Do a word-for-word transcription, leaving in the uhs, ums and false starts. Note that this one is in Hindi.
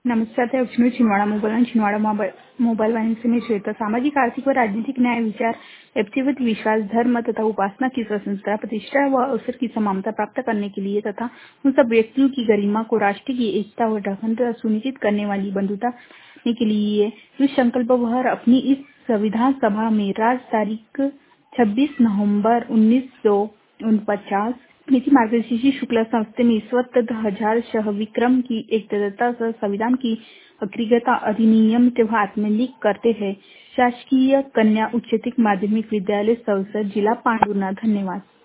नमस्कार ते विष्णू छिंदवाडा मोबाईल आणि छिंदवाडा मोबाईल मोबाईल वाहिनी से मैं श्वेता। सामाजिक आर्थिक व राजनीतिक न्याय विचार व्यक्तिगत विश्वास धर्म तथा उपासना की स्वतंत्रता प्रतिष्ठा व अवसर की समानता प्राप्त करने के लिए तथा उन सब व्यक्तियों की गरिमा को राष्ट्र की एकता व अखंडता सुनिश्चित करने वाली बंधुता करने के लिए इस संकल्प भर अपनी इस संविधान सभा में राज तारीख छब्बीस नवंबर उन्नीस सौ उनपचास नीति मार्गदर्शी शुक्ला संस्थे में स्वत हजार शह विक्रम की एकता सह संविधान की अग्रिगता अधिनियम तेव्हा आत्मनिक करते हैं। शासकीय कन्या उच्चतर माध्यमिक विद्यालय सौसर जिला पांडुर्णा। धन्यवाद।